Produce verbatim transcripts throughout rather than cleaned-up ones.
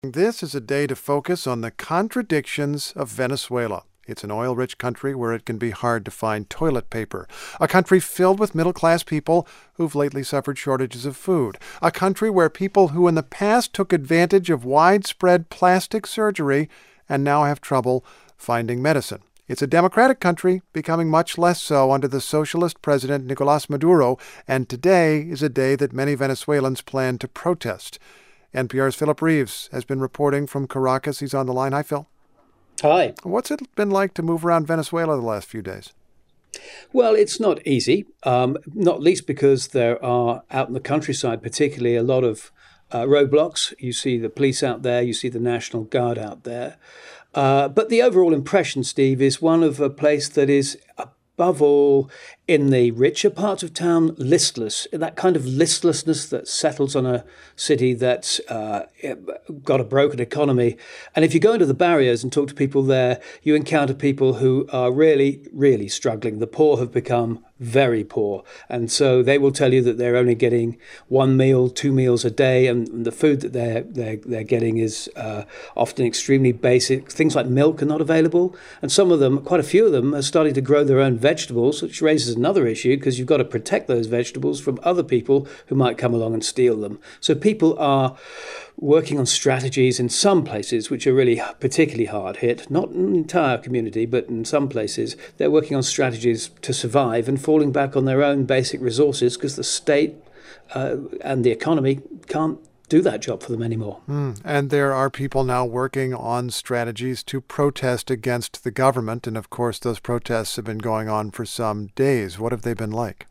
This is a day to focus on the contradictions of Venezuela. It's an oil-rich country where it can be hard to find toilet paper. A country filled with middle-class people who've lately suffered shortages of food. A country where people who in the past took advantage of widespread plastic surgery and now have trouble finding medicine. It's a democratic country, becoming much less so under the socialist president Nicolas Maduro, and today is a day that many Venezuelans plan to protest. N P R's Philip Reeves has been reporting from Caracas. He's on the line. Hi, Phil. Hi. What's it been like to move around Venezuela the last few days? Well, it's not easy, um, not least because there are out in the countryside, particularly a lot of uh, roadblocks. You see the police out there, you see the National Guard out there. Uh, but the overall impression, Steve, is one of a place that is above all, in the richer parts of town, listless. That kind of listlessness that settles on a city that's uh, got a broken economy. And if you go into the barriers and talk to people there, you encounter people who are really, really struggling. The poor have become very poor. And so they will tell you that they're only getting one meal, two meals a day. And the food that they're, they're, they're getting is uh, often extremely basic. Things like milk are not available. And some of them, quite a few of them, are starting to grow their own vegetables, which raises another issue because you've got to protect those vegetables from other people who might come along and steal them. So people are working on strategies in some places which are really particularly hard hit, not an entire community, but in some places they're working on strategies to survive and falling back on their own basic resources because the state uh, and the economy can't do that job for them anymore. Mm. And there are people now working on strategies to protest against the government. And of course, those protests have been going on for some days. What have they been like?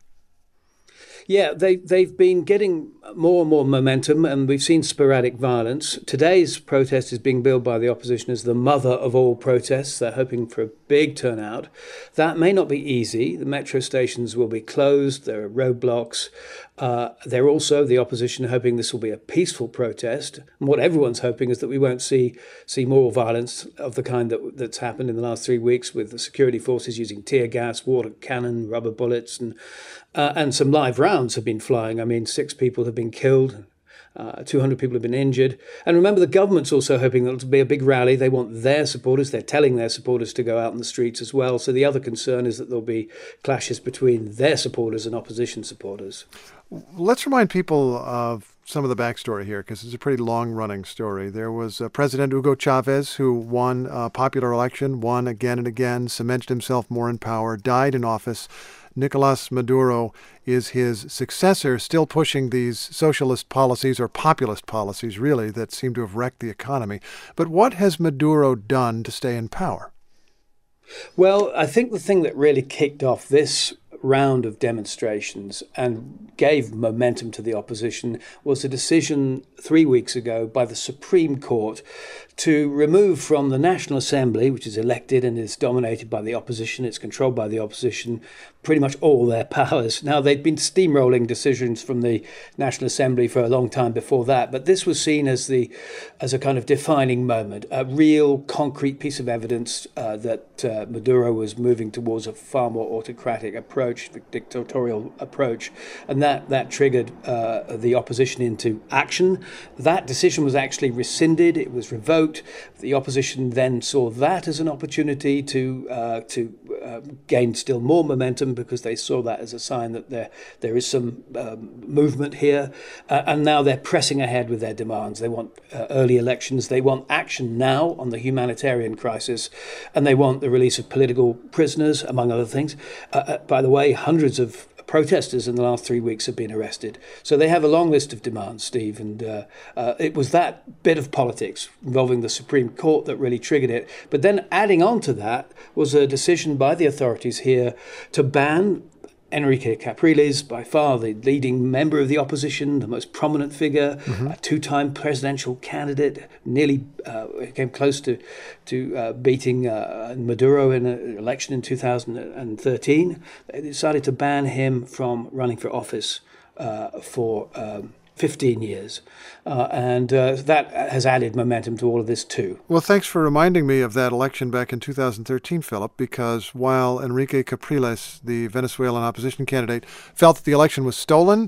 Yeah, they, they've been getting more and more momentum, and we've seen sporadic violence. Today's protest is being billed by the opposition as the mother of all protests. They're hoping for a big turnout. That may not be easy. The metro stations will be closed. There are roadblocks. Uh, they're also, the opposition, hoping this will be a peaceful protest. And what everyone's hoping is that we won't see see more violence of the kind that that's happened in the last three weeks with the security forces using tear gas, water cannon, rubber bullets, and uh, and some live rounds have been flying. I mean, six people have been killed. Uh, two hundred people have been injured. And remember, the government's also hoping that it'll be a big rally. They want their supporters. They're telling their supporters to go out in the streets as well. So the other concern is that there'll be clashes between their supporters and opposition supporters. Let's remind people of some of the backstory here, because it's a pretty long-running story. There was uh, President Hugo Chavez, who won a popular election, won again and again, cemented himself more in power, died in office. Nicolas Maduro is his successor, still pushing these socialist policies, or populist policies, really, that seem to have wrecked the economy. But what has Maduro done to stay in power? Well, I think the thing that really kicked off this round of demonstrations and gave momentum to the opposition was a decision three weeks ago by the Supreme Court to remove from the National Assembly, which is elected and is dominated by the opposition, it's controlled by the opposition, pretty much all their powers. Now, they'd been steamrolling decisions from the National Assembly for a long time before that, but this was seen as the as a kind of defining moment, a real concrete piece of evidence uh, that uh, Maduro was moving towards a far more autocratic approach, dictatorial approach, and that, that triggered uh, the opposition into action. That decision was actually rescinded, it was revoked. The opposition then saw that as an opportunity to uh, to uh, gain still more momentum, because they saw that as a sign that there there is some um, movement here. Uh, and now they're pressing ahead with their demands. They want uh, early elections. They want action now on the humanitarian crisis. And they want the release of political prisoners, among other things. Uh, uh, by the way, hundreds of protesters in the last three weeks have been arrested. So they have a long list of demands, Steve. And uh, uh, it was that bit of politics involving the Supreme Court that really triggered it. But then adding on to that was a decision by the authorities here to ban Enrique Capriles, by far the leading member of the opposition, the most prominent figure, mm-hmm. a two-time presidential candidate, nearly uh, came close to to uh, beating uh, Maduro in an election in two thousand thirteen. They decided to ban him from running for office uh, for um, fifteen years. Uh, and uh, that has added momentum to all of this too. Well, thanks for reminding me of that election back in two thousand thirteen, Philip, because while Enrique Capriles, the Venezuelan opposition candidate, felt that the election was stolen,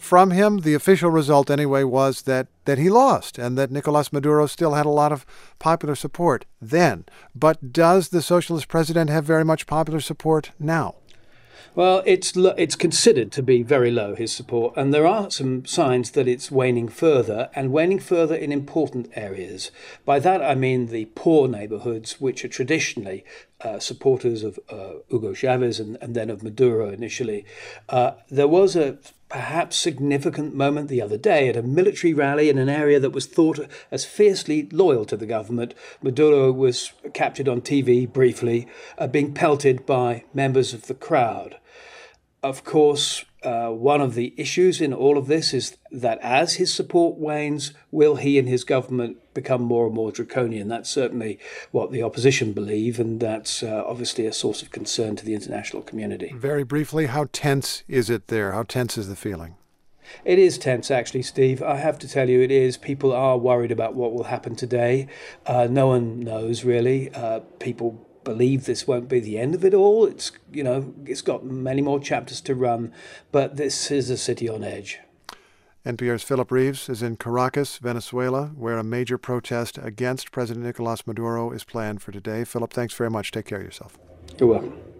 from him. The official result, anyway, was that, that he lost and that Nicolas Maduro still had a lot of popular support then. But does the socialist president have very much popular support now? Well, it's it's considered to be very low, his support, and there are some signs that it's waning further, and waning further in important areas. By that I mean the poor neighborhoods, which are traditionally uh, supporters of uh, Hugo Chavez and, and then of Maduro initially. Uh, there was a perhaps significant moment the other day at a military rally in an area that was thought as fiercely loyal to the government. Maduro was captured on T V briefly, uh, being pelted by members of the crowd. Of course, uh, one of the issues in all of this is that as his support wanes, will he and his government become more and more draconian? That's certainly what the opposition believe, and that's uh, obviously a source of concern to the international community. Very briefly, how tense is it there? How tense is the feeling? It is tense, actually, Steve. I have to tell you, it is. People are worried about what will happen today. Uh, no one knows, really. Uh, people believe this won't be the end of it all. It's, you know, it's got many more chapters to run, but this is a city on edge. N P R's Philip Reeves is in Caracas, Venezuela, where a major protest against President Nicolas Maduro is planned for today. Philip, thanks very much. Take care of yourself. You're welcome.